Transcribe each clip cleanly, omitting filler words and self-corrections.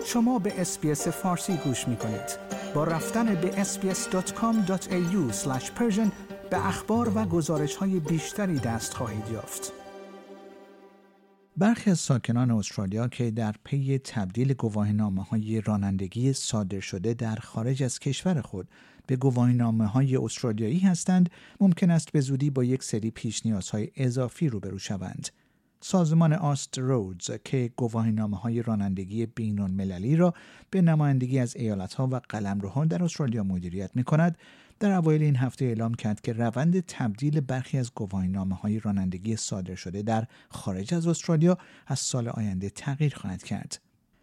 شما به اس‌بی‌اس فارسی گوش می‌کنید. با رفتن به sbs.com.au/persian به اخبار و گزارش‌های بیشتری دست خواهید یافت. برخی از ساکنان استرالیا که در پی تبدیل گواهینامه‌های رانندگی صادر شده در خارج از کشور خود به گواهینامه‌های استرالیایی هستند، ممکن است به زودی با یک سری پیش نیازهای اضافی روبرو شوند. سازمان آست رودز که گواهینامه‌های رانندگی بین‌المللی را به نمایندگی از ایالت‌ها و قلمروها در استرالیا مدیریت می‌کند، در اوایل این هفته اعلام کرد که روند تبدیل برخی از گواهینامه‌های رانندگی صادر شده در خارج از استرالیا از سال آینده تغییر خواهد کرد.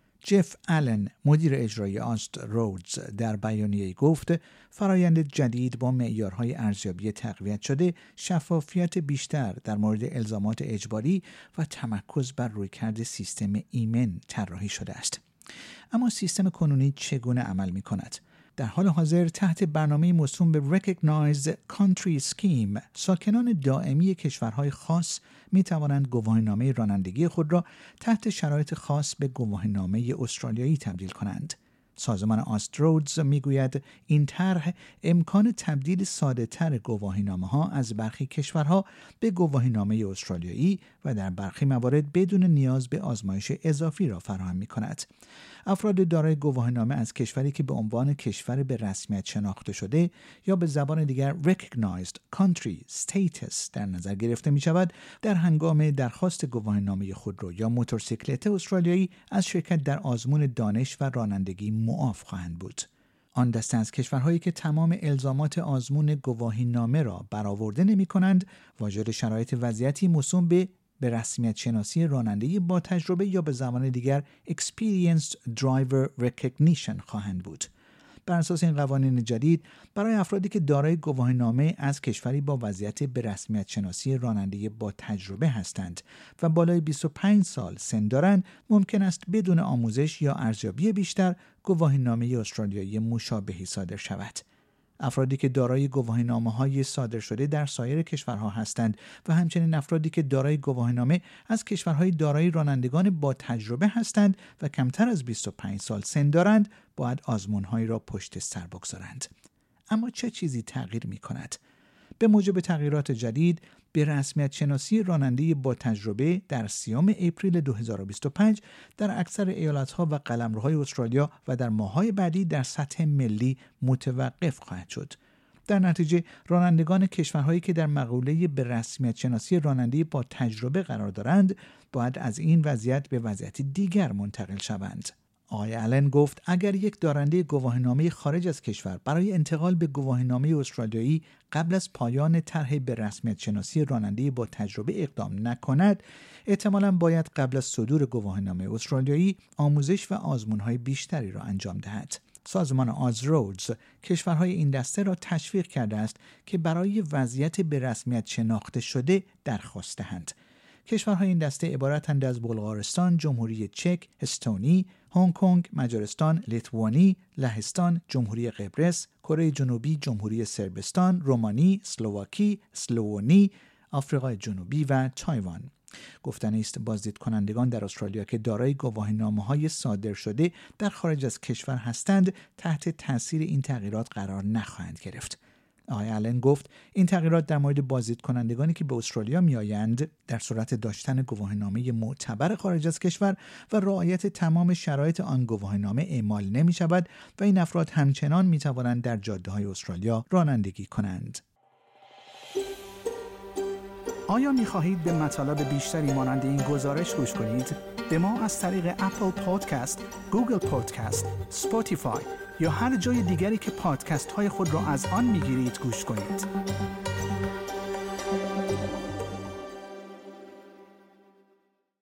جف آلن، مدیر اجرایی آست رودز، در بیانیه‌ای گفت فرایند جدید با معیارهای ارزیابی تقویت شده، شفافیت بیشتر در مورد الزامات اجباری و تمرکز بر رویکرد سیستم ایمن طراحی شده است. اما سیستم کنونی چگونه عمل می‌کند؟ در حال حاضر تحت برنامه موسوم به Recognize Country Scheme، ساکنان دائمی کشورهای خاص می توانند گواهینامه رانندگی خود را تحت شرایط خاص به گواهینامه استرالیایی تبدیل کنند. سازمان آست رودز می گوید این طرح امکان تبدیل ساده تر گواهینامه‌ها از برخی کشورها به گواهینامه استرالیایی و در برخی موارد بدون نیاز به آزمایش اضافی را فراهم می کند. افراد دارای گواهینامه از کشوری که به عنوان کشور به رسمیت شناخته شده یا به زبان دیگر Recognized Country Status در نظر گرفته می شود، در هنگام درخواست گواهینامه خودرو یا موتورسیکلت استرالیایی از شرکت در آزمون دانش و رانندگی معاف خواهند بود. آن دسته از کشورهایی که تمام الزامات آزمون گواهینامه را برآورده نمی‌کنند، واجد شرایط وضعیتی موسوم به رسمیت شناسی رانندگی با تجربه یا به زبان دیگر Experienced Driver Recognition خواهند بود. بر اساس این قوانین جدید، برای افرادی که دارای گواهینامه از کشوری با وضعیت به رسمیت شناسی رانندگی با تجربه هستند و بالای 25 سال سن دارند، ممکن است بدون آموزش یا ارزیابی بیشتر گواهینامه استرالیایی مشابهی صادر شود. افرادی که دارای گواهینامه‌های صادر شده در سایر کشورها هستند و همچنین افرادی که دارای گواهینامه از کشورهای دارای رانندگان با تجربه هستند و کمتر از 25 سال سن دارند، باید آزمون‌هایی را پشت سر بگذارند. اما چه چیزی تغییر می‌کند؟ به موجب تغییرات جدید، به رسمیت شناسی رانندگی با تجربه در 30 اپریل 2025 در اکثر ایالت‌ها و قلمروهای استرالیا و در ماه‌های بعدی در سطح ملی متوقف خواهد شد. در نتیجه رانندگان کشورهایی که در مقوله به رسمیت شناسی رانندگی با تجربه قرار دارند، باید از این وضعیت به وضعیت دیگر منتقل شوند. آقای آلن گفت اگر یک دارنده گواهینامه خارج از کشور برای انتقال به گواهینامه استرالیایی قبل از پایان طرح به رسمیت شناسی رانندگی با تجربه اقدام نکند، احتمالاً باید قبل از صدور گواهینامه استرالیایی آموزش و آزمون‌های بیشتری را انجام دهد. سازمان آست رودز کشورهای این دسته را تشویق کرده است که برای وضعیت به رسمیت شناخته شده درخواست دهند. کشورهای این دسته عبارتند از بلغارستان، جمهوری چک، استونی، هنگ کنگ، مجارستان، لیتوانی، لهستان، جمهوری قبرس، کره جنوبی، جمهوری صربستان، رومانی، اسلواکی، اسلوونی، آفریقای جنوبی و تایوان. گفتنی است بازدید کنندگان در استرالیا که دارای گواهینامه‌های صادر شده در خارج از کشور هستند، تحت تاثیر این تغییرات قرار نخواهند گرفت. آقای آلن گفت این تغییرات در مورد بازدید کنندگانی که به استرالیا میآیند در صورت داشتن گواهینامه معتبر خارج از کشور و رعایت تمام شرایط آن گواهینامه اعمال نمی شود و این افراد همچنان می توانند در جاده‌های استرالیا رانندگی کنند. آیا می خواهید به مطالب بیشتری مانند این گزارش گوش کنید؟ به ما از طریق اپل پادکست، گوگل پادکست، اسپاتیفای یا هر جای دیگری که پادکست های خود را از آن می گیرید گوش کنید.